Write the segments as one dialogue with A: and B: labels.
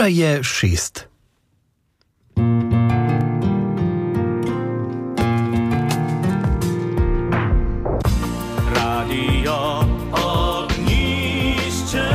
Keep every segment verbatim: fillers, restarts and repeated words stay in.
A: Ura je šest.
B: Radio Ognjišče.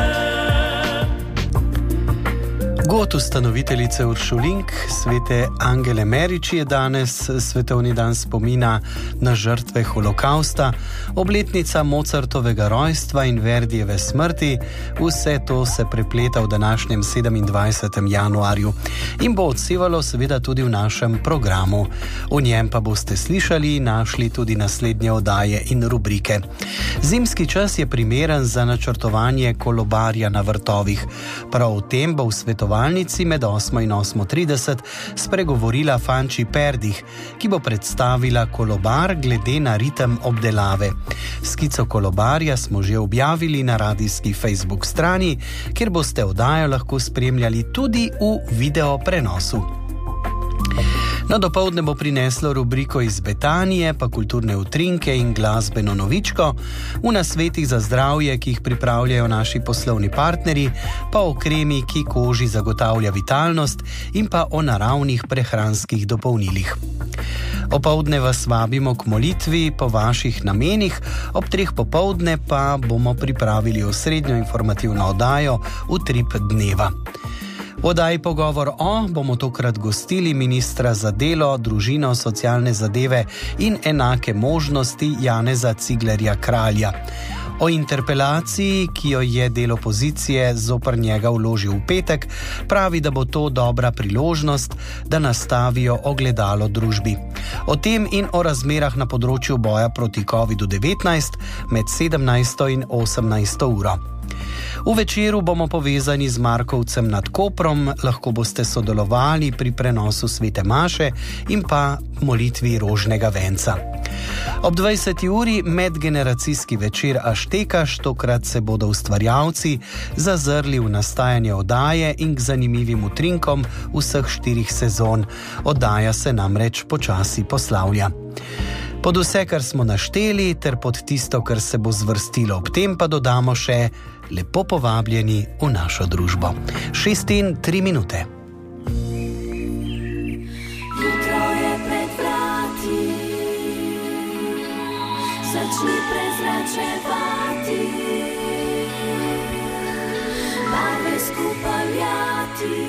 A: God ustanoviteljice Uršulink, svete Angele Merič, je danes svetovni dan spomina na žrtve holokausta, obletnica Mozartovega rojstva in Verdijeve smrti. Vse to se prepleta v današnjem sedemindvajsetem januarju in bo odsevalo seveda tudi v našem programu. V njem pa boste slišali in našli tudi naslednje oddaje in rubrike. Zimski čas je primeren za načrtovanje kolobarja na vrtovih. Prav o tem bo v svetovalnici med osmo in osmo trideset spregovorila Fanči Perdih, ki bo predstavila kolobar glede na ritem obdelave. Skico kolobarja smo že objavili na radijski Facebook strani, kjer boste oddajo lahko spremljali tudi v video prenosu. No, dopoldne bo prineslo rubriko iz Betanije, pa kulturne utrinke in glasbeno novičko, v nasvetih za zdravje, ki jih pripravljajo naši poslovni partnerji, pa o kremi, ki koži zagotavlja vitalnost, in pa o naravnih prehranskih dopolnilih. Opoldne vas vabimo k molitvi po vaših namenih, ob treh popoldne pa bomo pripravili osrednjo informativno oddajo Utrip dneva. V oddaji Pogovor o bomo tokrat gostili ministra za delo, družino, socialne zadeve in enake možnosti Janeza Ciglerja Kralja. O interpelaciji, ki jo je del opozicije zoper njega vložil v petek, pravi, da bo to dobra priložnost, da nastavijo ogledalo družbi. O tem in o razmerah na področju boja proti kovidu devetnajst med sedemnajsto in osemnajsto uro. V večeru bomo povezani z Markovcem nad Koprom, lahko boste sodelovali pri prenosu svete maše in pa molitvi rožnega venca. Ob dvajseti uri medgeneracijski večer Aštekaš, tokrat se bodo ustvarjalci zazrli v nastajanje oddaje in k zanimivim utrinkom vseh štirih sezon. Oddaja se namreč počasi poslavlja. Pod vse, kar smo našteli, ter pod tisto, kar se bo zvrstilo ob tem, pa dodamo še lepo povabljeni v našo družbo. Šest in tri minute.
C: Jutro je pred vrati, začni prezračevati, barve skupaj vjati,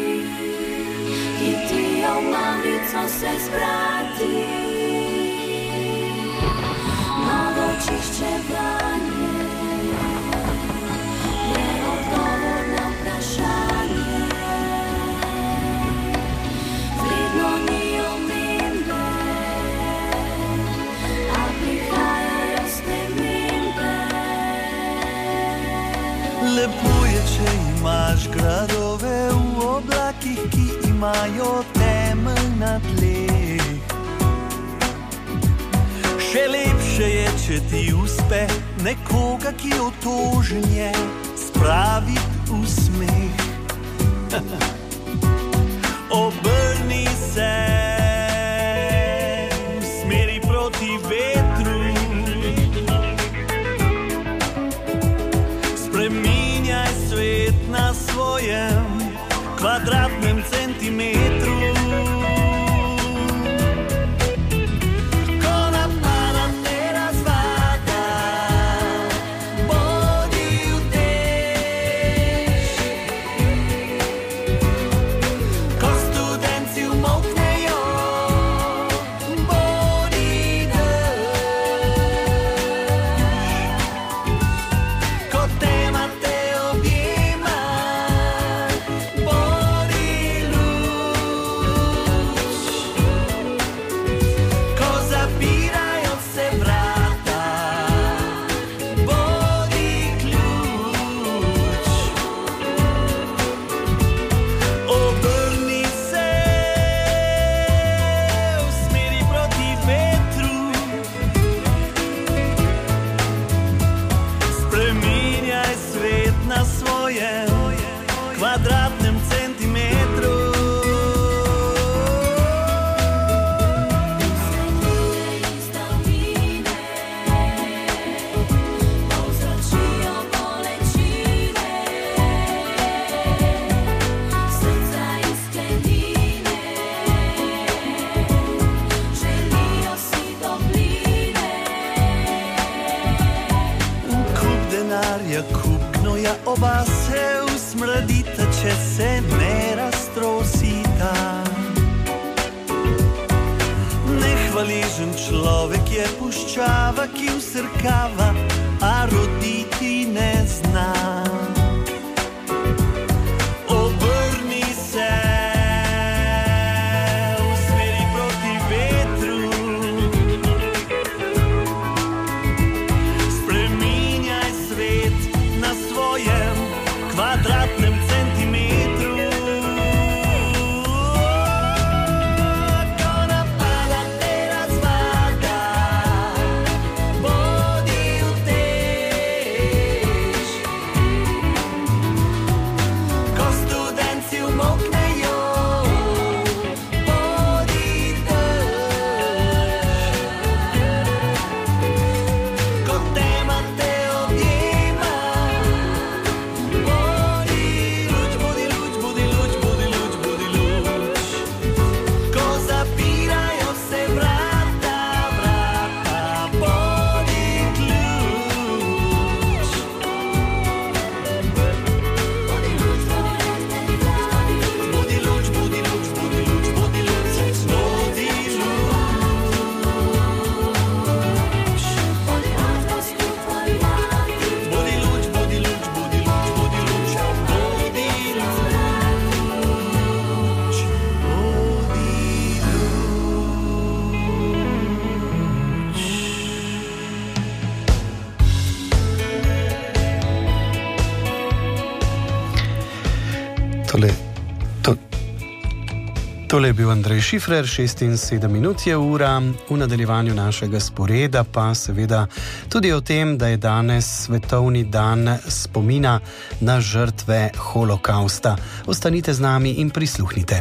C: hitijo mamico se zbrati. Novo čiščevanje je odgovor na vprašanje. Vredno ni omembe, a prihajajo spremembe.
B: Lepo je, če imaš gradove v oblakih, ki imajo temelj na tleh. Še lepše je, če ti uspe nekoga, ki otožen je, spraviti v smeh. Obrni se v smeri proti vetru, spreminjaj svet na svojem kvadratnem centimetru. Bodi luč. denarja, kup gnoja, oba se usmrdita, če se ne raztrosita. Nehvaležen človek je puščava, ki vsrkava, a roditi ne zna. Obrni se usmeri proti vetru, spreminjaj svet na svojem kvadratnem centimetru. Ko napada te razvada, bodi utež. Ko studenci umoknejo, bodi dež. Ko tema te objema, bodi luč, bodi luč, bodi luč, bodi luč, bodi luč. Ko zapirajo se vrata, vrata, bodi ključ. Bodi luč, bodi luč, bodi luč, bodi luč, bodi luč, bodi luč. Bodi luč, bodi luč, bodi luč, bodi luč, bodi luč, bodi
A: Tole, to, tole je bil Andrej Šifrer, šest in sedem minut je ura, v nadaljevanju našega sporeda pa seveda tudi o tem, da je danes svetovni dan spomina na žrtve holokausta. Ostanite z nami in prisluhnite.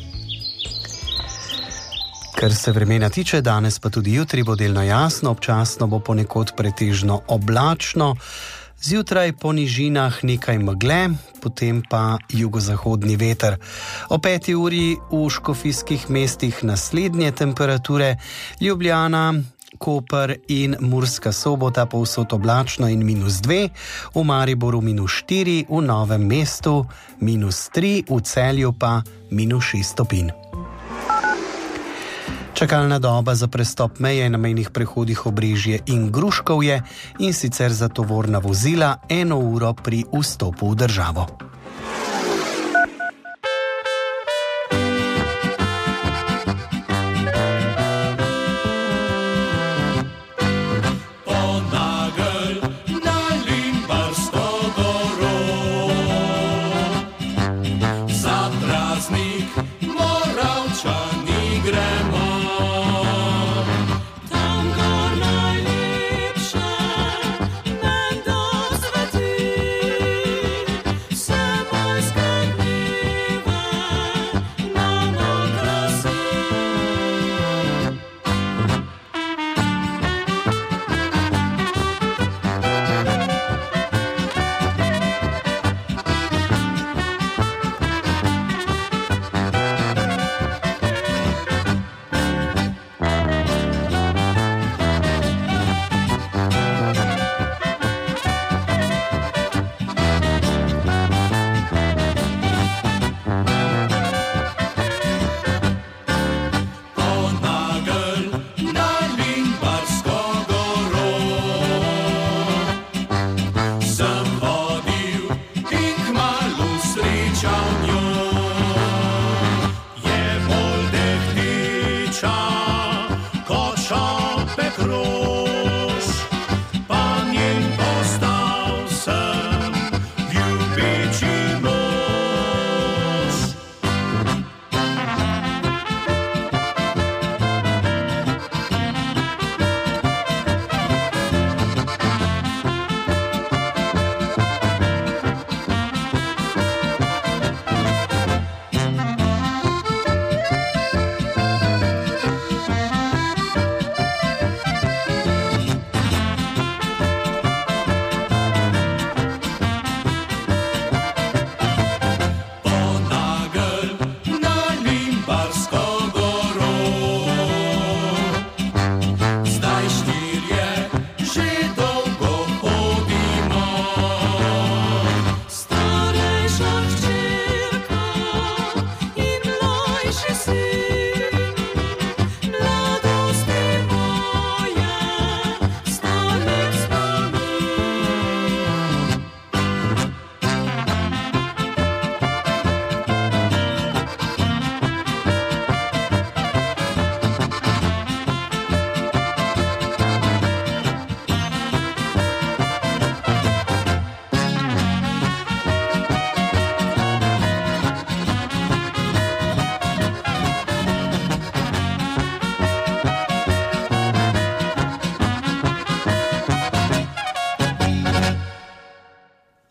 A: Kar se vremena tiče, danes pa tudi jutri bo delno jasno, občasno bo ponekod pretežno oblačno, zjutraj po nižinah nekaj megle, potem pa jugozahodni veter. O peti uri v škofijskih mestih naslednje temperature: Ljubljana, Koper in Murska Sobota povsod oblačno in minus dve, v Mariboru minus štiri, v Novem mestu minus tri, v Celju pa minus šest stopinj. Čakalna doba za prestop meje na mejnih prehodih Obrežje in Gruškovje, in sicer za tovorna vozila eno uro pri vstopu v državo.
C: Say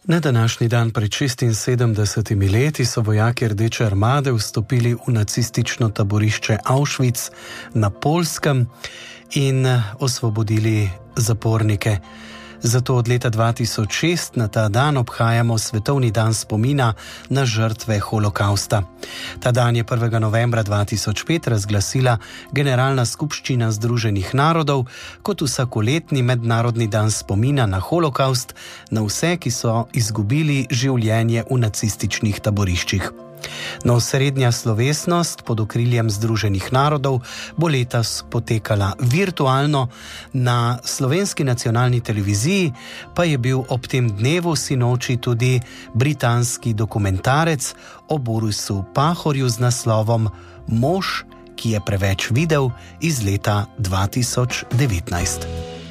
A: Na današnji dan pred šestinsedemdesetimi leti so vojaki Rdeče armade vstopili v nacistično taborišče Auschwitz na Poljskem in osvobodili zapornike. Zato od leta dva tisoč šest na ta dan obhajamo Svetovni dan spomina na žrtve holokausta. Ta dan je prvega novembra dva tisoč pet razglasila Generalna skupščina Združenih narodov kot vsakoletni mednarodni dan spomina na holokaust, na vse, ki so izgubili življenje v nacističnih taboriščih. No, srednja slovesnost pod okriljem Združenih narodov bo letos potekala virtualno, na Slovenski nacionalni televiziji pa je bil ob tem dnevu sinoči tudi britanski dokumentarec o Borisu Pahorju z naslovom Mož, ki je preveč videl, iz leta dva tisoč devetnajst.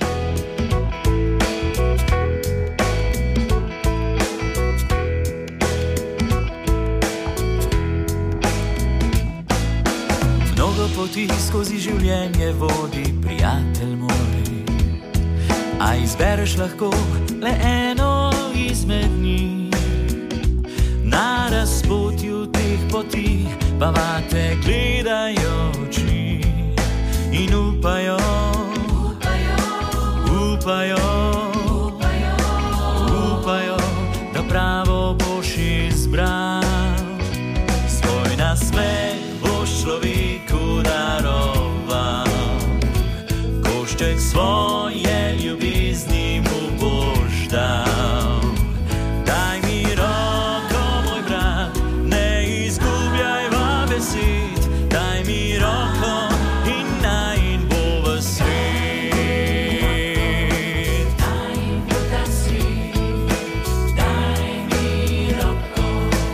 B: Poti skozi življenje vodi prijatelj moj, a izbereš lahko le eno izmed njih. Na razpotju teh poti pa vate gledajo oči in upajo, upajo, upajo, upajo, upajo, da pravo boš izbral. Svoj nasmeh boš človeku daroval, košček svoje ljubezni mu boš dal. Daj mi roko, moj brat, ne izgubljajva besed, daj mi roko in najin bo v svet. Daj mi ta svet, daj mi roko.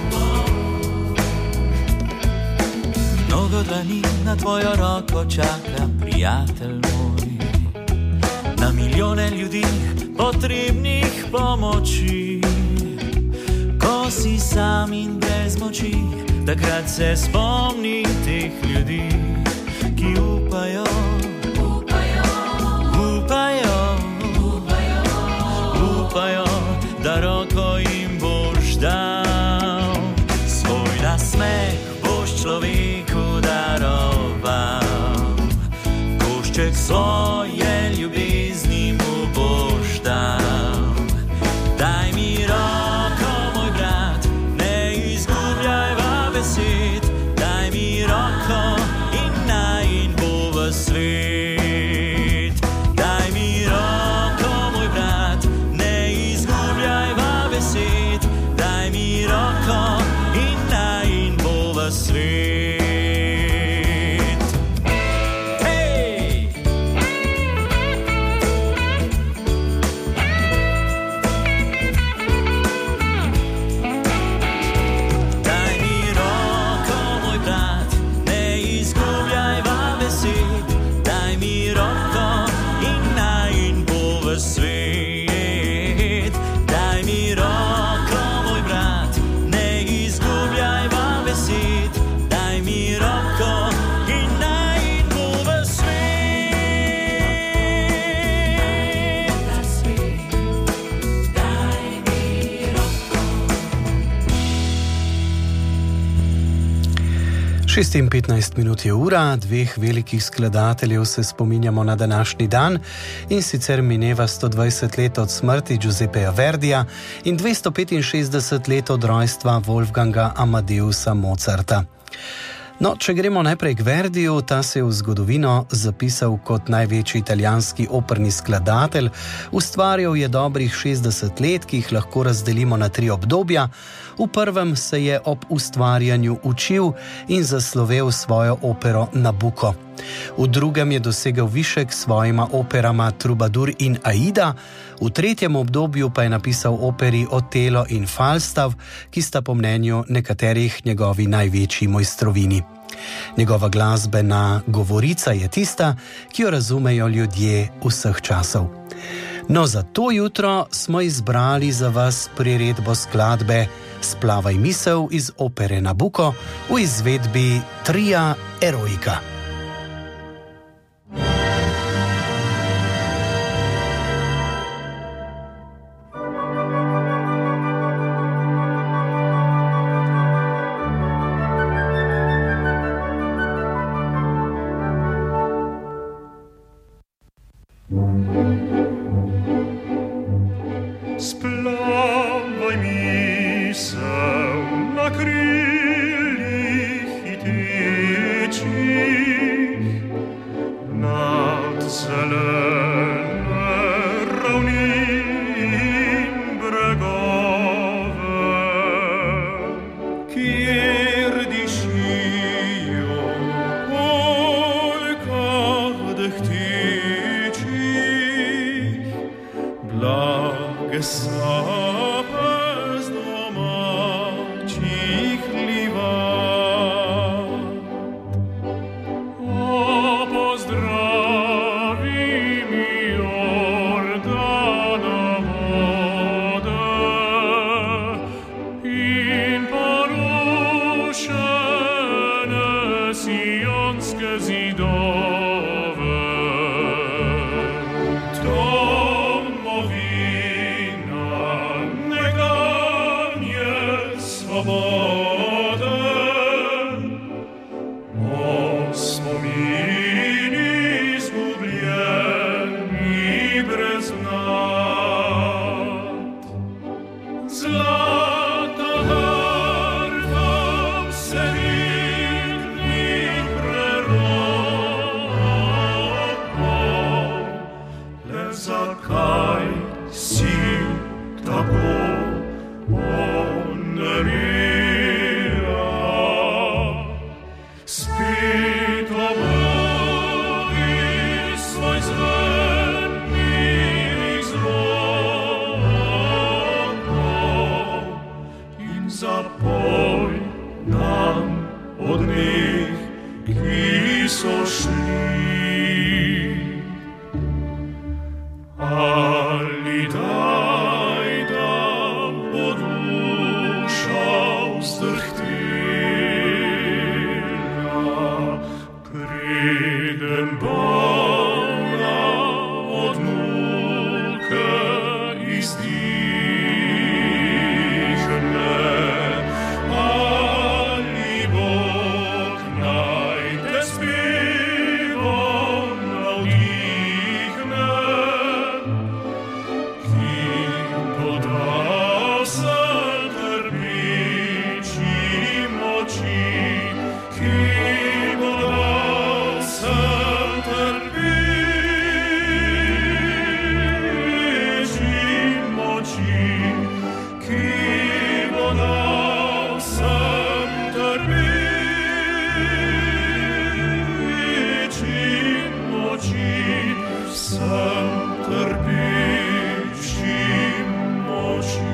B: Mnogo dlani na tvojo roko čaka, prijatelj moj, na milijone ljudi potrebnih pomoči. Ko si sam in brez moči, takrat se spomni teh ljudi, ki upajo, upajo, upajo, upajo, upajo, da roko jim boš dal. Svoj nasmeh boš človeku daroval, košček svoje ljubezni mu boš dal. Daj mi roko, moj brat, ne izgubljajva besed, daj mi roko in najin bo v svet. Daj mi roko, moj brat, ne izgubljajva besed, daj mi roko in najin bo v svet.
A: šest in petnajst minut je ura, dveh velikih skladateljev se spominjamo na današnji dan, in sicer mineva sto dvajset let od smrti Giuseppeja Verdija in dvesto petinšestdeset let od rojstva Wolfganga Amadeusa Mozarta. No, če gremo najprej k Verdiju, ta se je v zgodovino zapisal kot največji italijanski operni skladatelj. Ustvarjal je dobrih šestdeset let, ki jih lahko razdelimo na tri obdobja. V prvem se je ob ustvarjanju učil in zaslovel svojo opero Nabucco. V drugem je dosegel višek s svojima operama Troubadour in Aida, v tretjem obdobju pa je napisal operi Otelo in Falstaff, ki sta po mnenju nekaterih njegovi največji mojstrovini. Njegova glasbena govorica je tista, ki jo razumejo ljudje vseh časov. No, za to jutro smo izbrali za vas priredbo skladbe Splavaj misel iz opere Nabucco v izvedbi Tria Eroica.
D: splavaj misel na krilih hitečih nad zelene ravni in bregove, kjer dišijo polkah dehtičih, blage sape z domačih livad. O, pozdravi mi Jordana vode in porušene sionske zidove. Domovina nekdanje svobode, o spomini izgubljeni brez nad. Zlata harfa vsevidnih prerokov, le zakaj si tako onerira? Spet obnovi svoj zven mirih zvokov in zapoj nam od njih, ki so šli. Ali daj, da bo duša vzdrhtela, preden bolna od muke izdihne. Ali Bog naj te s pivom navdihne, ki bo dal vsem trpičim moči, ki bo dal vsem trpičim moči, ki bo dal vsem trpičim moči, vsem trpičim moči.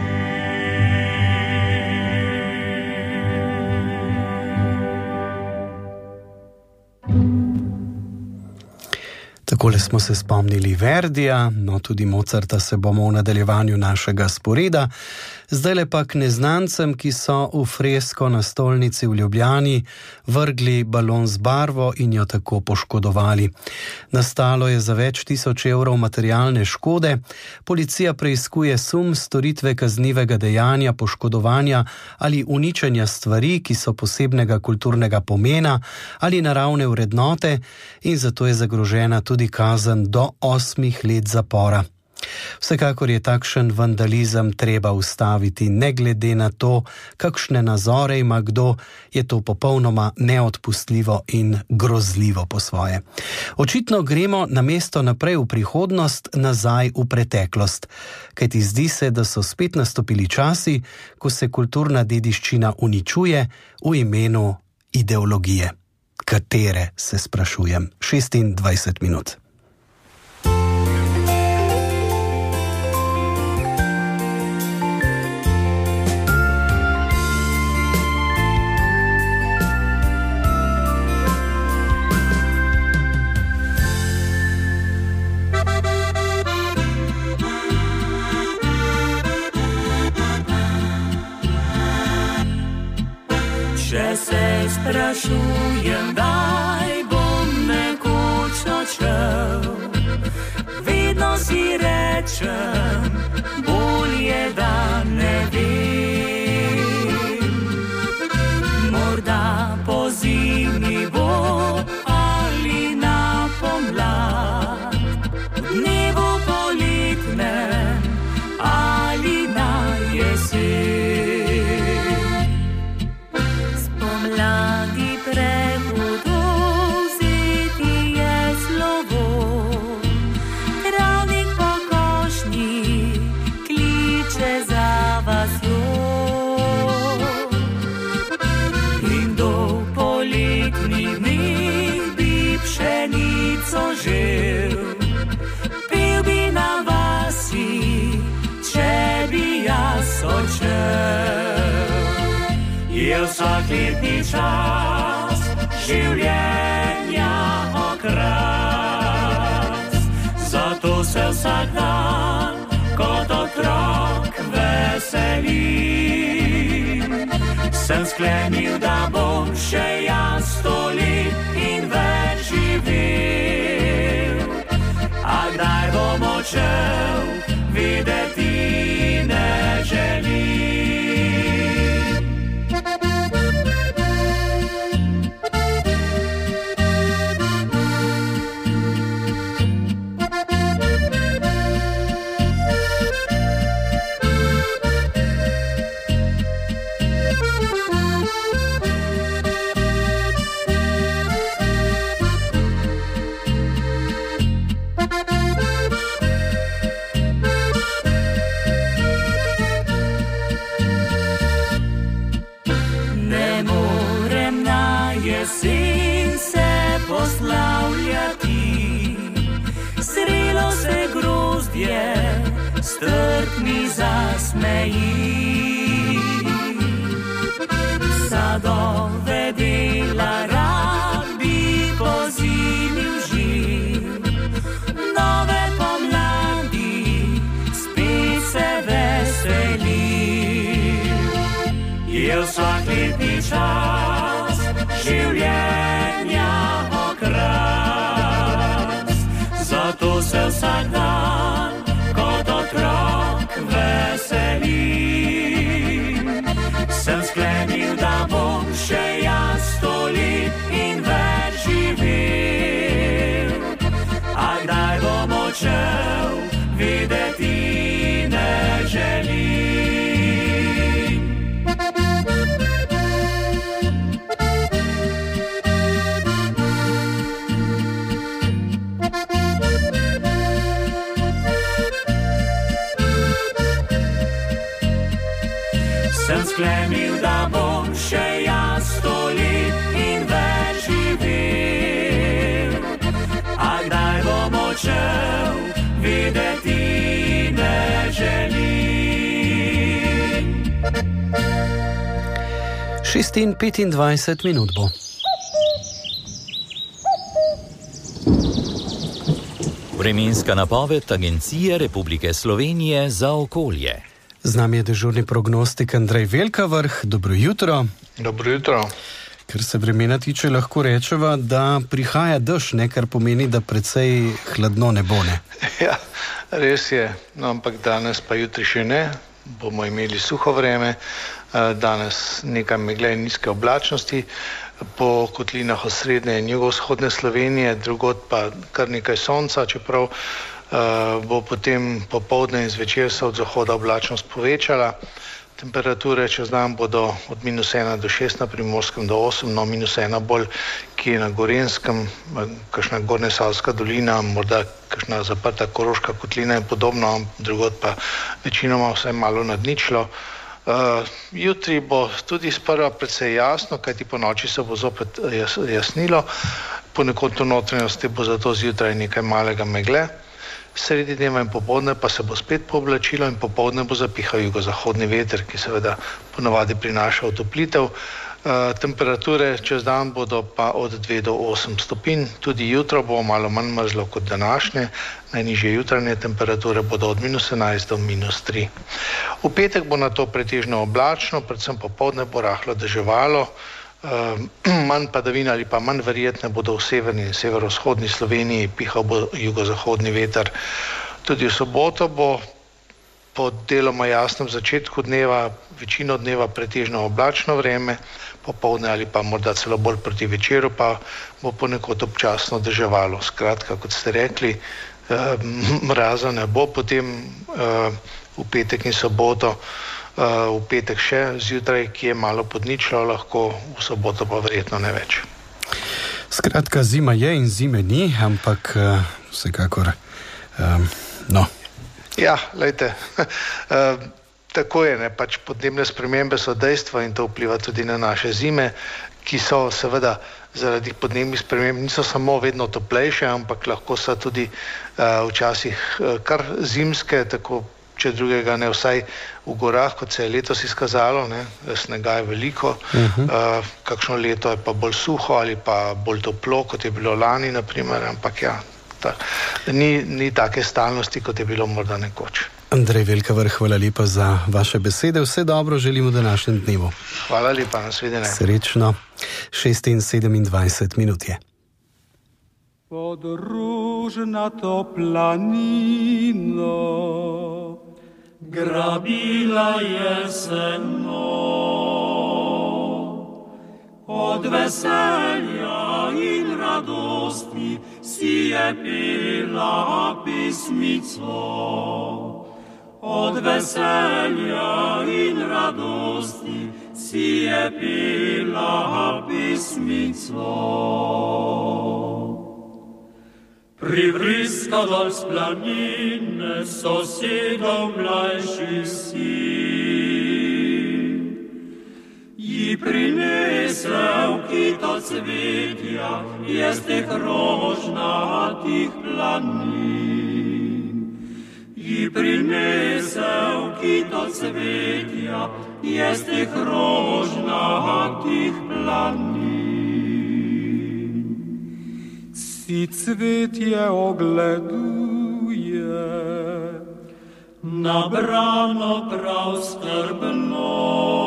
A: Takole smo se spomnili Verdija, no tudi Mozarta se bomo v nadaljevanju našega sporeda. Zdajle pa k neznancem, ki so v fresko na stolnici v Ljubljani vrgli balon z barvo in jo tako poškodovali. Nastalo je za več tisoč evrov materialne škode. Policija preiskuje sum storitve kaznivega dejanja, poškodovanja ali uničenja stvari, ki so posebnega kulturnega pomena ali naravne vrednote, in zato je zagrožena tudi kazen do osmih let zapora. Vsekakor je takšen vandalizem treba ustaviti, ne glede na to, kakšne nazore ima kdo, je to popolnoma neodpustljivo in grozljivo po svoje. Očitno gremo namesto naprej v prihodnost, nazaj v preteklost, kajti zdi se, da so spet nastopili časi, ko se kulturna dediščina uničuje v imenu ideologije. Katere, se sprašujem. šestindvajset minut.
B: Če se sprašujem, kdaj bom nekoč odšel, vedno si rečem, bolje da ne vem. Morda pozimi bo ali na pomlad, dnevu poletnem ali vsak letni čas življenja okras. Zato se vsak dan kot otrok veselim. Sem sklenil, da bom še jaz sto let in več živel. A kdaj bom odšel, videti ne želim. Jesen se poslavljati, zrelo se grozdje, strpni zasmeji. Sadove dela rad bi pozimil živ, nove pomladi spet se veseli. Je vsak letni čas življenja okras. Zato se vsak dan kot otrok veselim. Sem sklenil, da bom še jaz sto let in več živel. A kdaj bom odšel, videti ne želim. Sem sklenil, da bom še jaz sto let in več živel. A kdaj bom odšel, videti ne želim.
A: šest in petindvajset minut bo.
E: Vremenska napoved Agencije Republike Slovenije za okolje.
A: Z nami je dežurni prognostik Andrej Velkavrh. Dobro jutro.
F: Dobro jutro.
A: Ker se vremena tiče, lahko rečeva, da prihaja dež, ne, kar pomeni, da precej hladno ne bo, ne?
F: Ja, res je, no, ampak danes pa jutri še ne. Bomo imeli suho vreme, danes nekaj megle in nizke oblačnosti po kotlinah osrednje in jugovzhodne Slovenije, drugod pa kar nekaj sonca, čeprav Uh, bo potem popoldne in zvečer se od zahoda oblačnost povečala. Temperature čez dan bodo od minus ena do šest na Primorskem do osem, no minus ena bolj, ki je na Gorenskem, kakšna Gornjesavska dolina, morda kakšna zaprta Koroška kotlina in podobno, drugod pa večinoma vsaj malo nad ničlo. Uh, jutri bo tudi sprva precej jasno, kajti po noči se bo zopet jas, jasnilo, ponekod v notranjosti bo zato zjutraj nekaj malega megle. Sredi dneva in popoldne pa se bo spet pooblačilo in popoldne bo zapihal jugozahodni veter, ki seveda ponavadi prinaša otoplitev. E, temperature čez dan bodo pa od dve do osem stopinj, tudi jutro bo malo manj mrzlo kot današnje, najnižje jutranje temperature bodo od minus enajst do minus tri. V petek bo na to pretežno oblačno, predvsem popoldne bo rahlo deževalo. Uh, manj padavin ali pa manj verjetne bodo v severni in severovzhodni Sloveniji, pihal bo jugozahodni veter. Tudi v soboto bo po deloma jasnem začetku dneva, večino dneva pretežno oblačno vreme, popoldne ali pa morda celo bolj proti večeru pa bo ponekod občasno deževalo. Skratka, kot ste rekli, uh, mraza ne bo, potem uh, v petek in soboto. Uh, v petek še zjutraj, ki je malo pod ničlo, lahko v soboto pa verjetno ne več.
A: Skratka, zima je in zime ni, ampak uh, vsekakor, um, no.
F: Ja, lejte, uh, tako je, ne, pač podnebne spremembe so dejstva in to vpliva tudi na naše zime, ki so seveda zaradi podnebnih sprememb niso samo vedno toplejše, ampak lahko so tudi uh, včasih uh, kar zimske, tako če drugega ne, vsaj v gorah, kot se je letos izkazalo, ne, snega je veliko, uh-huh. uh, kakšno leto je pa bolj suho ali pa bolj toplo, kot je bilo lani, naprimer, ampak ja, ta, ni, ni take stalnosti, kot je bilo morda nekoč.
A: Andrej Velkavrh, hvala lepa za vaše besede, vse dobro želimo v današnjem dnevu.
F: Hvala lepa, nasvidenje.
A: Srečno, šest in sedemindvajset minut je.
G: Pod różnato planino grabila jeseno, od weselja in radosti si je pila pismico. Od weselja in radosti si je pila pismico. Privriska dol z planine sosedov mlajši sin, ji prinesel kito cvetja iz teh rožnatih planin. Ji prinesel kito cvetja iz teh rožnatih planin. Si cvetje ogleduje, nabrano prav skrbno.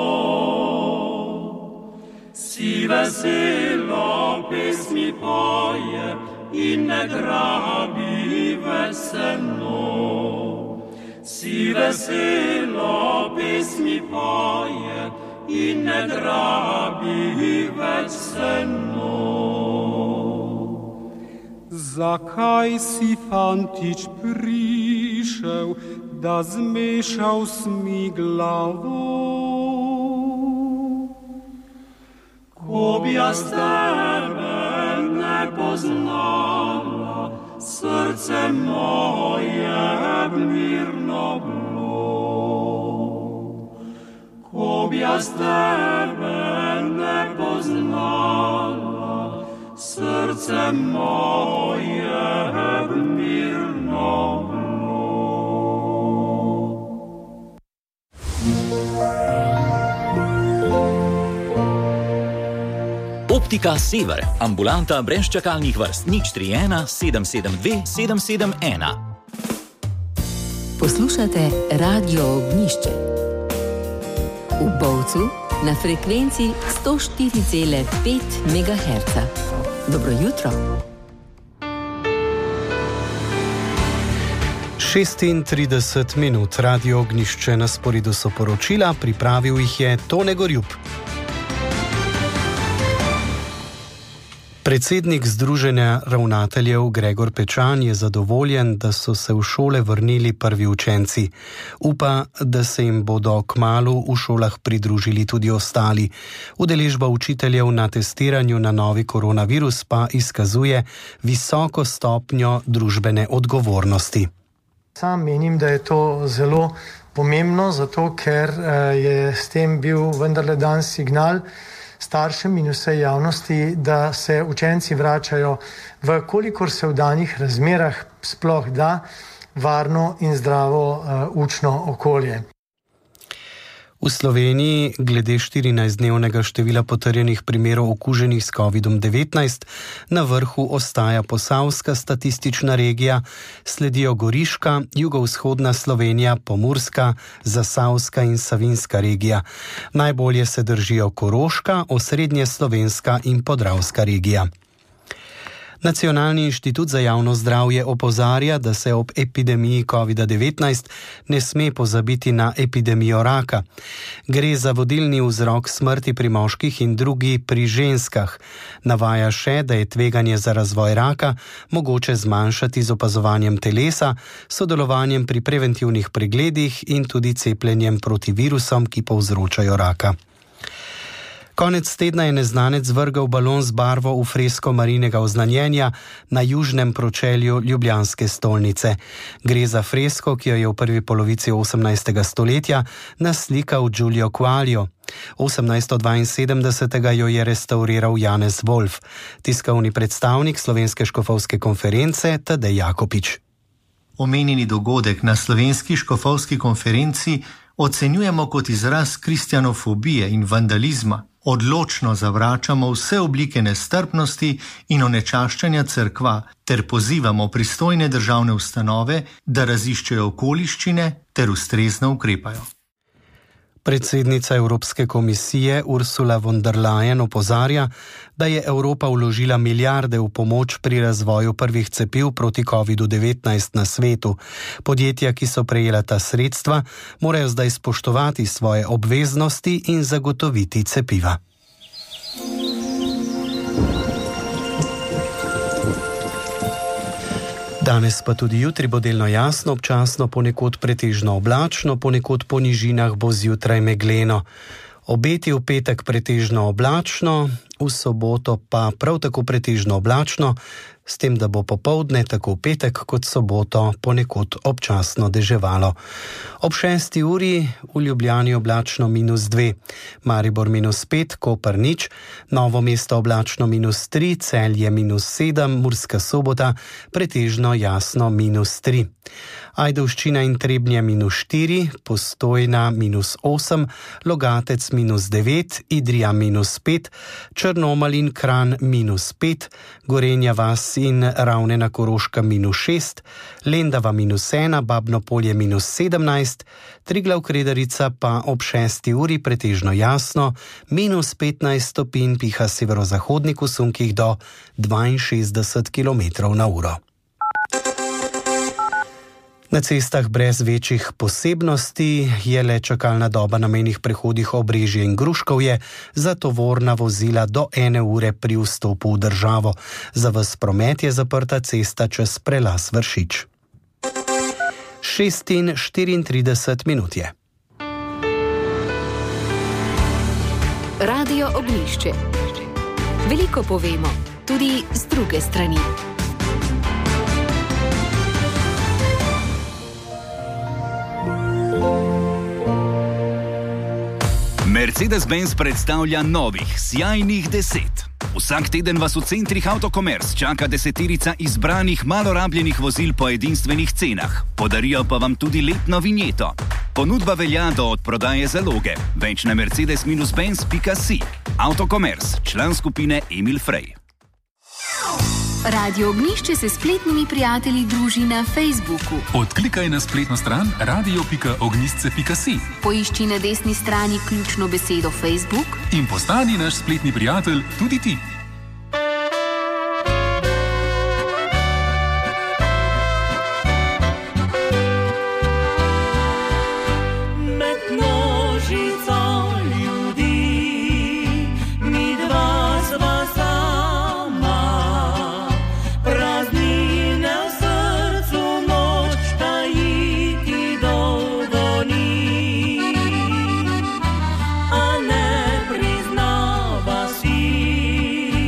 G: Si veselo pesmi poje in ne grabi veseno. Si veselo pesmi poje in ne grabi veseno. Zakaj si fantič prišel, da zmešal smi glavo? Ko bi jaz tebe ne poznala, srce moje mirno bilo. Ko bi jaz tebe ne poznala, srce moje mirno bilo.
E: Optika Sever, ambulanta brez čakalnih vrst, nič tri ena sedem sedem dve sedem sedem ena.
H: Poslušate Radio Ognjišče. V Bovcu na frekvenci sto štiri cela pet megaherca. Dobro jutro.
A: šestintrideset minut, Radio Ognjišče, na sporedu so poročila, pripravil jih je Tone Gorjup. Predsednik Združenja ravnateljev Gregor Pečan je zadovoljen, da so se v šole vrnili prvi učenci. Upa, da se jim bodo kmalu v šolah pridružili tudi ostali. Udeležba učiteljev na testiranju na novi koronavirus pa izkazuje visoko stopnjo družbene odgovornosti.
I: Sam menim, da je to zelo pomembno, zato ker je s tem bil vendarle dan signal staršem in vsej javnosti, da se učenci vračajo v kolikor se v danih razmerah sploh da varno in zdravo uh, učno okolje.
A: V Sloveniji glede štirinajstdnevnega števila potrjenih primerov okuženih s kovidom devetnajst na vrhu ostaja Posavska statistična regija, sledijo Goriška, jugovzhodna Slovenija, Pomurska, Zasavska in Savinjska regija. Najbolje se držijo Koroška, osrednje Slovenska in Podravska regija. Nacionalni inštitut za javno zdravje opozarja, da se ob epidemiji kovida devetnajst ne sme pozabiti na epidemijo raka. Gre za vodilni vzrok smrti pri moških in drugi pri ženskah. Navaja še, da je tveganje za razvoj raka mogoče zmanjšati z opazovanjem telesa, sodelovanjem pri preventivnih pregledih in tudi cepljenjem proti virusom, ki povzročajo raka. Konec tedna je neznanec vrgal balon z barvo v fresko Marijinega oznanjenja na južnem pročelju ljubljanske stolnice. Gre za fresko, ki jo je v prvi polovici osemnajstega stoletja naslikal Giulio Quaglio. osemnajststo dvainsedemdesetega jo je restauriral Janez Wolf, tiskovni predstavnik Slovenske škofovske konference Tadej Jakopič.
J: Omenjeni dogodek na slovenski škofovski konferenci ocenjujemo kot izraz kristjanofobije in vandalizma. Odločno zavračamo vse oblike nestrpnosti in onečaščanja cerkva ter pozivamo pristojne državne ustanove, da raziščejo okoliščine ter ustrezno ukrepajo.
A: Predsednica Evropske komisije Ursula von der Leyen opozarja, da je Evropa vložila milijarde v pomoč pri razvoju prvih cepiv proti kovidu devetnajst na svetu. Podjetja, ki so prejela ta sredstva, morajo zdaj spoštovati svoje obveznosti in zagotoviti cepiva. Danes pa tudi jutri bo delno jasno, občasno ponekod pretežno oblačno, ponekod po nižinah bo zjutraj megleno. Obeti v petek pretežno oblačno, v soboto pa prav tako pretežno oblačno, s tem, da bo popoldne tako v petek kot soboto ponekod občasno deževalo. Ob šesti uri v Ljubljani oblačno minus dve, Maribor minus pet, Koper nič, Novo mesto oblačno minus tri, Celje minus sedem, Murska Sobota pretežno jasno minus tri. Ajdovščina in Trebnje minus štiri, Postojna minus osem, Logatec minus devet, Idrija minus pet, Črnomelj in Kranj minus pet, Gorenja vas in Ravne na Koroškem minus šest, Lendava minus ena, Babno Polje minus sedemnajst, Triglav Kredarica pa ob šesti uri pretežno jasno, minus petnajst stopinj, piha severozahodnik v sunkih do dvainšestdeset kilometrov na uro. Na cestah brez večjih posebnosti je le čakalna doba na mejnih prehodih Obrežje in Gruškovje za tovorna vozila do ene ure pri vstopu v državo. Za ves promet je zaprta cesta čez prelaz Vršič. šest in štiriintrideset minut je.
H: Radio Ognjišče. Veliko povemo, tudi z druge strani.
K: Mercedes-Benz predstavlja novih, sjajnih deset. Vsak teden vas v centrih Autocommerce čaka desetirica izbranih malorabljenih vozil po edinstvenih cenah. Podarijo pa vam tudi letno vinjeto. Ponudba velja do odprodaje zaloge. Več na mercedes benz pika si. Autocommerce, član skupine Emil Frey.
L: Radio Ognjišče se spletnimi prijatelji druži na Facebooku.
M: Odklikaj na spletno stran radio pika ognjišče pika si.
L: Poišči na desni strani ključno besedo Facebook
M: in postani naš spletni prijatelj tudi ti.
B: A ne priznava si.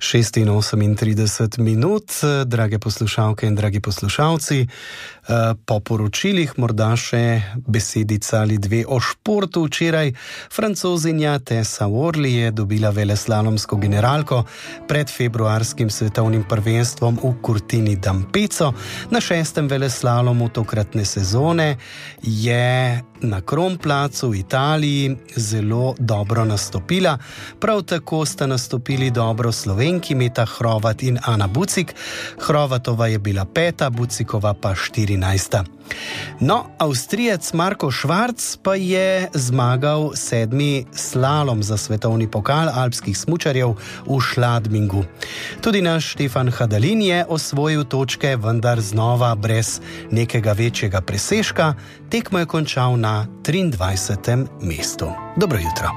A: šestinosemintrideset minut, drage poslušalke in dragi poslušalci. Po poročilih morda še besedica ali dve o športu. Včeraj Francozinja Tessa Worley je dobila veleslalomsko generalko pred februarskim svetovnim prvenstvom v Cortina d'Ampezzo. Na šestem veleslalomu tokratne sezone je na Kronplatzu v Italiji zelo dobro nastopila. Prav tako sta nastopili dobro Slovenki Meta Hrovat in Ana Bucik. Hrovatova je bila peta, Bucikova pa štirinajsta. No, Avstrijec Marko Švarc pa je zmagal sedmi slalom za svetovni pokal alpskih smučarjev v Schladmingu. Tudi naš Štefan Hadalin je osvojil točke, vendar znova brez nekega večjega presežka. Tekmo je končal na triindvajsetem mestu. Dobro jutro.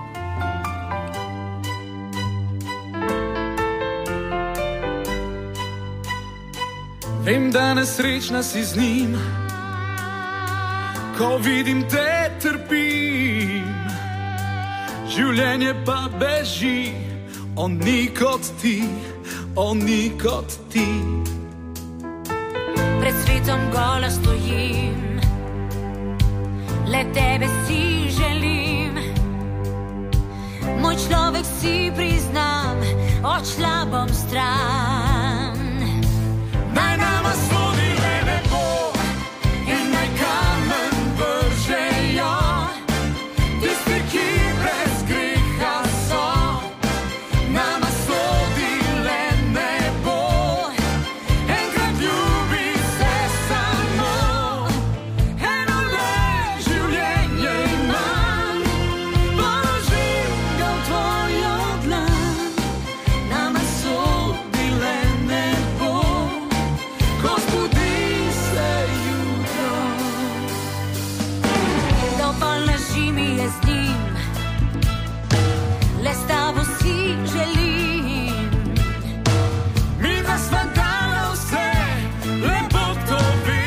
B: Vem, da nesrečna si z njim, ko vidim te trpim. Življenje pa beži, on ni kot ti, on ni kot ti.
C: Pred svetom gola stojim, le tebe si želim. Moj človek si priznam, odšla bom stran. Naj nama sodi le nebo in naj kamen vržejo tisti, ki brez greha so. Nama sodi le nebo, enkrat ljubi se samo. Eno le življenje imam, položim ga v tvojo dlan. Nama sodi le nebo, ko zbudi se jutro. Dovolj laži mi je z njim, le s tabo si želim. Mi dva sva dala vse, le Bog to ve.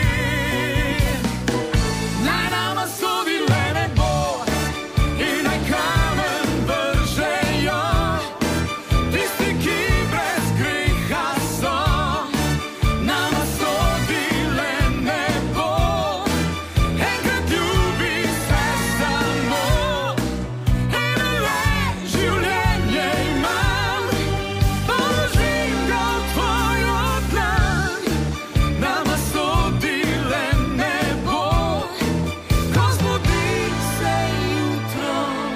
C: Naj nama sodi le nebo in naj kamen vržejo tisti, ki brez greha so. Nama sodi le nebo, enkrat ljubi se samo. Eno le življenje imam, položim ga v tvojo dlan. Nama sodi le nebo, ko zbudi se jutro.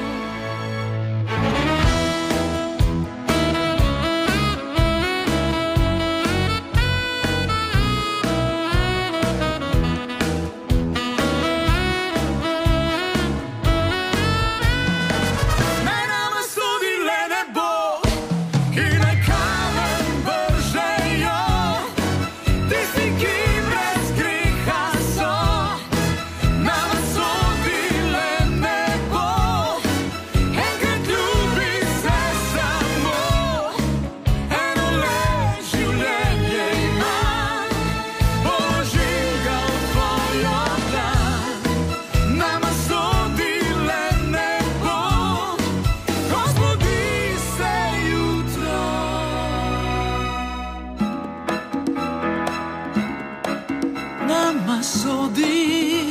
C: Naj nama sodi le nebo in naj kamen vržejo tisti, ki brez greha so. Nama sodi le nebo, enkrat ljubi se samo. Eno le življenje imam, položim ga v tvojo dlan. Nama sodi le nebo, ko zbudi se jutro. Nama sodi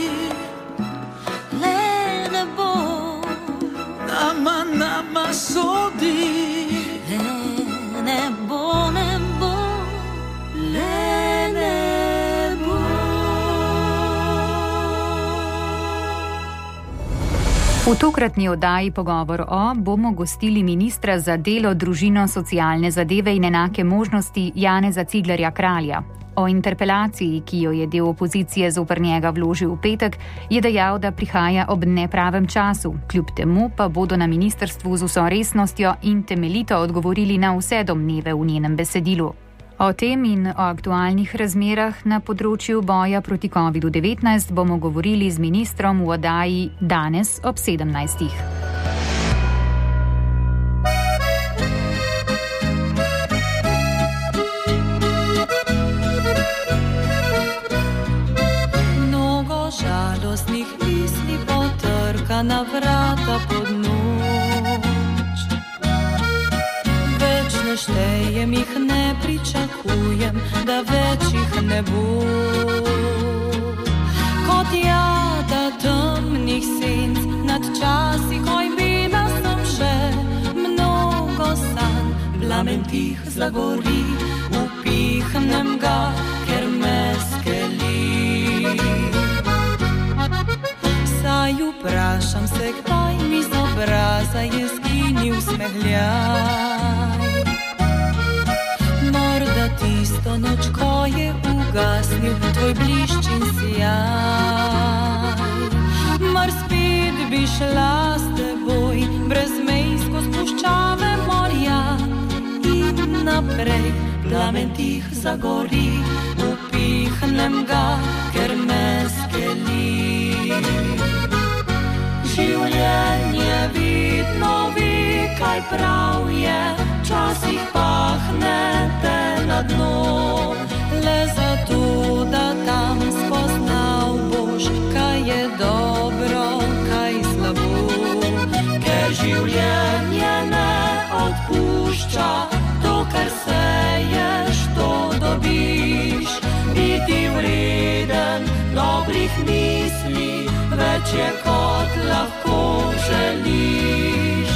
C: le nebo, nama, nama sodi le nebo, nebo, le nebo.
N: V tokratni oddaji Pogovor o bomo gostili ministra za delo, družino, socialne zadeve in enake možnosti Janeza Ciglerja Kralja. O interpelaciji, ki jo je del opozicije zoper njega vložil v petek, je dejal, da prihaja ob nepravem času. Kljub temu pa bodo na ministrstvu z vso resnostjo in temeljito odgovorili na vse domneve v njenem besedilu. O tem in o aktualnih razmerah na področju boja proti kovidu devetnajst bomo govorili z ministrom v oddaji danes ob sedemnajstih.
O: na vrata pod noč. Več
C: ne štejem, jih ne pričakujem, da več jih ne bo. Kot jada temnih senc nad časi, ko imela sem še mnogo sanj. Plamen tih zagori, upihnem ga, ker me skeli. Saj vprašam se, kdaj mi z obraza je zginil smehljaj. Morda tisto noč, ko je ugasnil tvoj bliščin sijaj. Mar spet bi šla s teboj, brez mej skoz puščave morja. In naprej plamen tih zagori, upihnem ga, ker me skeli. Življenje vidno vi, kaj prav je, včasih pahnete na dno. Le zato, da tam spoznal boš, kaj je dobro, kaj slabo. Ker življenje ne odpušča, to, kar seješ, to dobiš. Biti vreden dobrih misli, več je kot lahko želiš.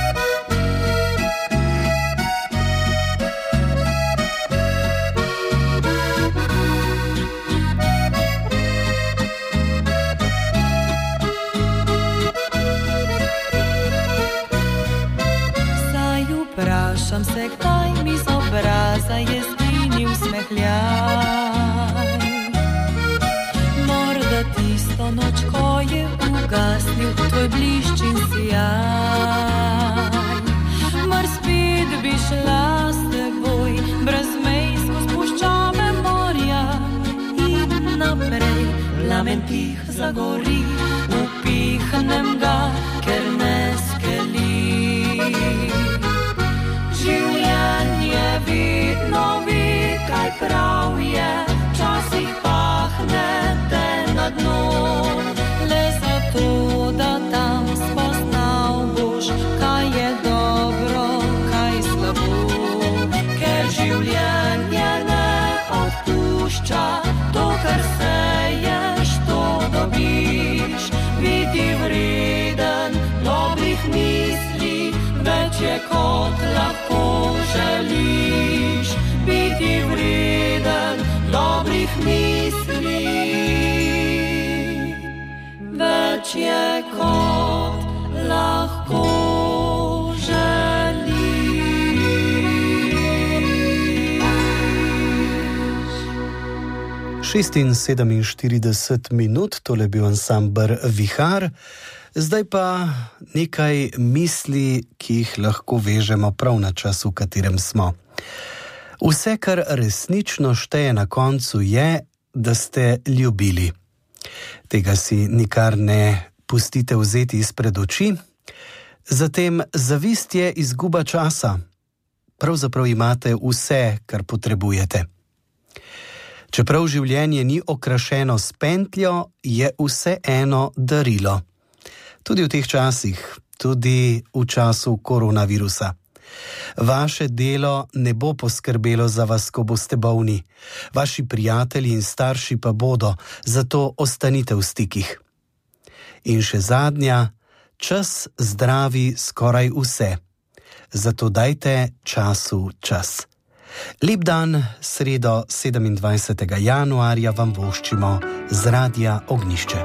C: Saj vprašam se, kdaj mi z obraza je zginil smehljaj. Morda tisto noč, ko je ugasnil tvoj bliščin sijaj. Mar spet bi šla s teboj, brez mej skoz puščave morja. In naprej plamen tih zagori, upihnem ga, ker me skeli. Življenje vidno vi, kaj prav je, včasih pahnete na dno. Le zato, da tam spoznal boš, kaj je dobro, kaj slabo. Ker življenje ne odpušča, to, kar seješ, to dobiš. Biti vreden dobrih misli, več je kot lahko želiš. Biti vreden dobrih misli, več je kot lahko želiš.
A: šestinsedemštirideset minut, tole je bil ansambel Vihar. Zdaj pa nekaj misli, ki jih lahko vežemo prav na čas, v katerem smo. Vse, kar resnično šteje na koncu, je, da ste ljubili. Tega si nikar ne pustite vzeti izpred oči. Zatem zavist je izguba časa. Pravzaprav imate vse, kar potrebujete. Čeprav življenje ni okrašeno s pentljo, je vse eno darilo. Tudi v teh časih, tudi v času koronavirusa. Vaše delo ne bo poskrbelo za vas, ko boste bolni. Vaši prijatelji in starši pa bodo, zato ostanite v stikih. In še zadnja, čas zdravi skoraj vse. Zato dajte času čas. Lep dan, sredo sedemindvajsetega januarja vam voščimo z Radia Ognjišče.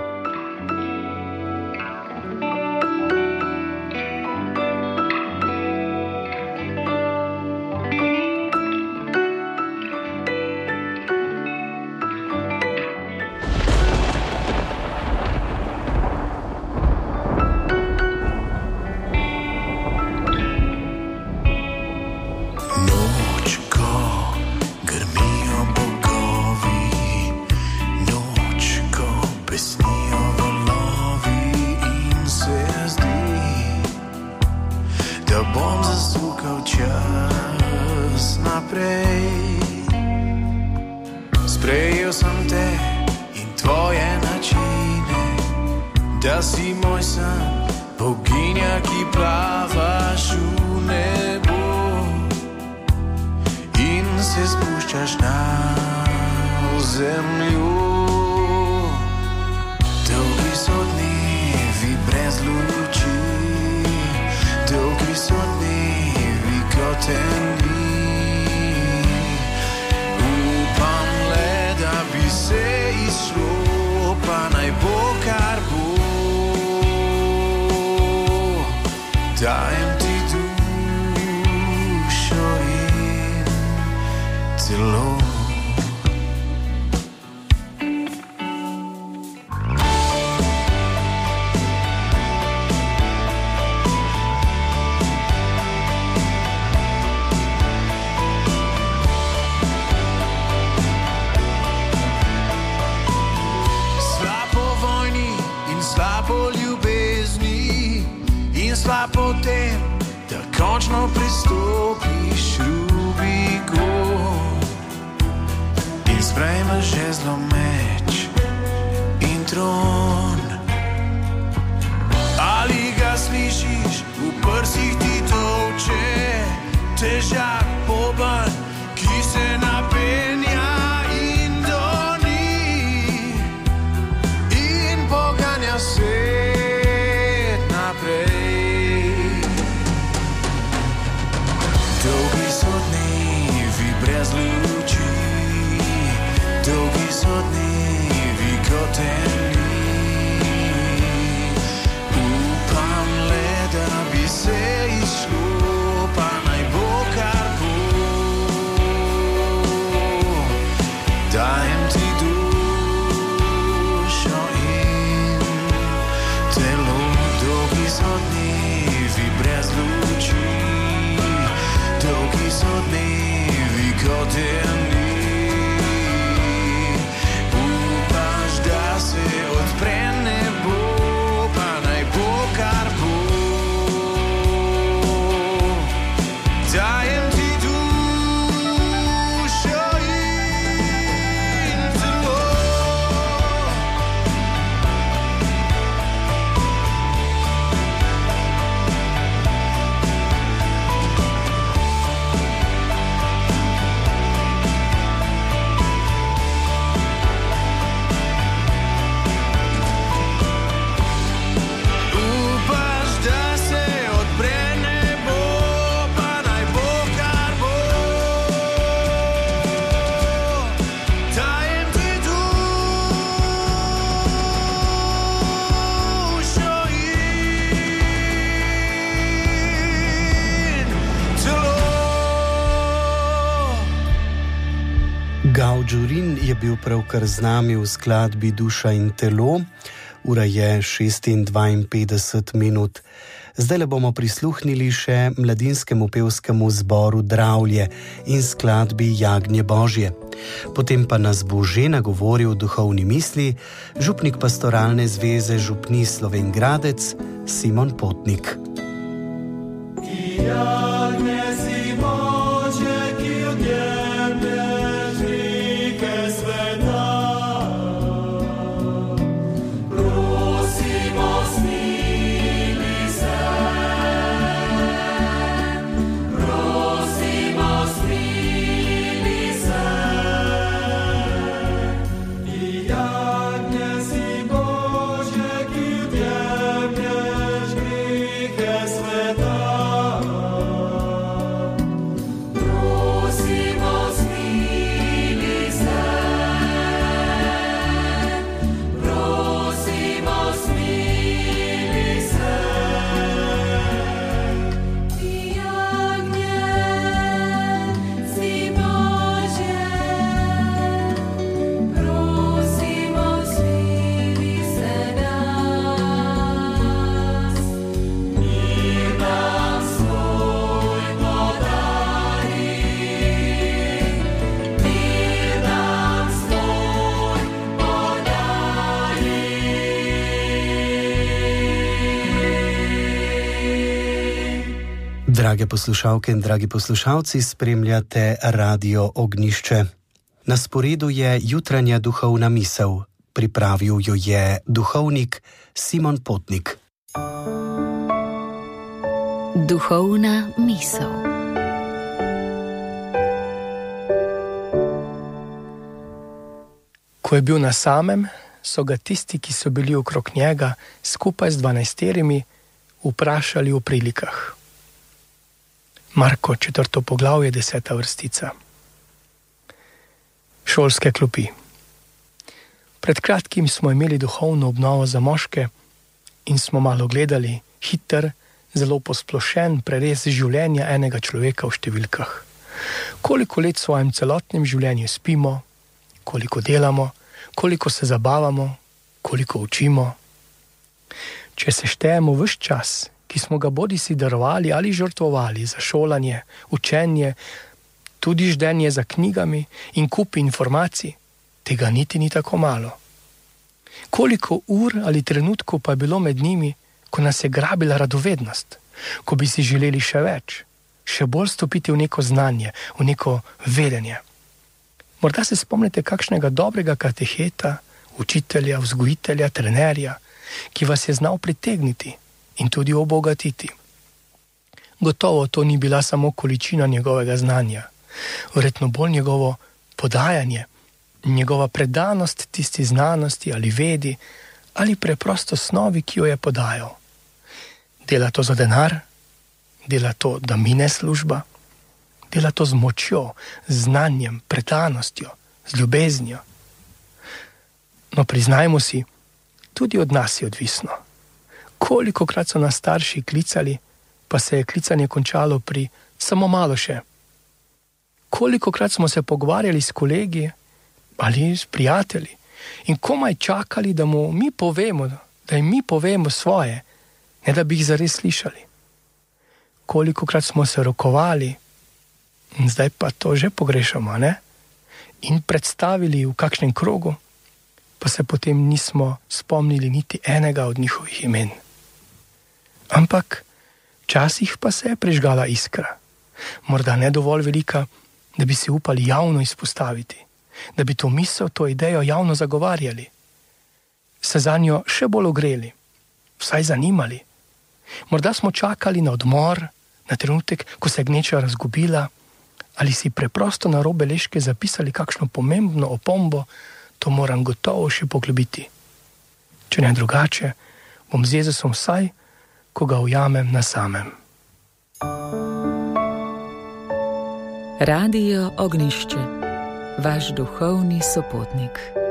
O: Sprejel sem te in tvoje načine, da si moj san, boginja, ki plavaš v nebo. se spuščaš na zemljo. Dolgi so dnevi brez luči, dolgi so dnevi klotenli. Upam le, da bi se izšlo, pa naj bo kar bo. Dajem ti dušo in telo. Sva potem, da končno pristopiš Rubiko in sprejmeš žezlo, meč in tron. Ali ga slišiš, v prsih ti tolče težak boban, ki se napenja in doni in poganja svet naprej. Dolgi so dnevi brez luči, dolgi so dnevi klotenli. Upam le, da bi se izšlo, pa naj bo kar bo. Dajem ti dušo in telo. Dolgi so dnevi brez luči, dolgi so dnevi klotenli. Upaš, da se odpre nebo, pa naj bo kar bo. Dajem ti dušo in telo.
A: Gavdžurin je bil pravkar z nami v skladbi Duša in telo. Ura je šestindvainpetdeset minut. Zdaj le bomo prisluhnili še mladinskemu pevskemu zboru Dravlje in skladbi Jagnje Božje. Potem pa nas bo že nagovoril duhovni misli župnik Pastoralne zveze župni Slovenj Gradec Simon Potnik.
B: Jagnje si Božje, ki odjemlješ rike sveta, prosimo, smili se, prosimo, smili se. I jagnje si Božje, ki odjemlješ rike sveta,
A: Drage poslušalke in dragi poslušalci, spremljate Radio Ognjišče. Na sporedu je jutranja duhovna misel. Pripravil jo je duhovnik Simon Potnik.
H: Duhovna misel.
P: Ko je bil na samem, so ga tisti, ki so bili okrog njega, skupaj z dvanajsterimi, vprašali o prilikah. Marko, četrto poglavje, deseta vrstica. Šolske klopi. Pred kratkim smo imeli duhovno obnovo za moške in smo malo gledali hiter, zelo posplošen prerez življenja enega človeka v številkah. Koliko let v svojem celotnem življenju spimo, koliko delamo, koliko se zabavamo, koliko učimo. Če se štejemo ves čas, ki smo ga bodisi darovali ali žrtvovali za šolanje, učenje, tudi ždenje za knjigami in kup informacij, tega niti ni tako malo. Koliko ur ali trenutkov pa je bilo med njimi, ko nas je grabila radovednost, ko bi si želeli še več, še bolj stopiti v neko znanje, v neko vedenje. Morda se spomnite kakšnega dobrega kateheta, učitelja, vzgojitelja, trenerja, ki vas je znal pritegniti in tudi obogatiti. Gotovo to ni bila samo količina njegovega znanja, verjetno bolj njegovo podajanje, njegova predanost tisti znanosti ali vedi, ali preprosto snovi, ki jo je podajal. Dela to za denar, dela to, da mine služba, dela to z močjo, z znanjem, predanostjo, z ljubeznijo. No, priznajmo si, tudi od nas je odvisno. Kolikokrat so nas starši klicali, pa se je klicanje končalo pri samo malo še. Kolikokrat smo se pogovarjali s kolegi ali s prijatelji in komaj čakali, da mu mi povemo, da jim mi povemo svoje, ne da bi jih zares slišali. Kolikokrat smo se rokovali, zdaj pa to že pogrešamo, ne? In predstavili v kakšnem krogu, pa se potem nismo spomnili niti enega od njihovih imen. Ampak včasih pa se je prižgala iskra, morda ne dovolj velika, da bi se upali javno izpostaviti, da bi to misel, to idejo javno zagovarjali, se za njo še bolj ogreli, vsaj zanimali. Morda smo čakali na odmor, na trenutek, ko se je gneča razgubila, ali si preprosto na rob beležke zapisali kakšno pomembno opombo, to moram gotovo še poglobiti. Če ne drugače, bom z Jezusom vsaj, ko ga ujamem na samem.
Q: Radio Ognjišče, vaš duhovni sopotnik.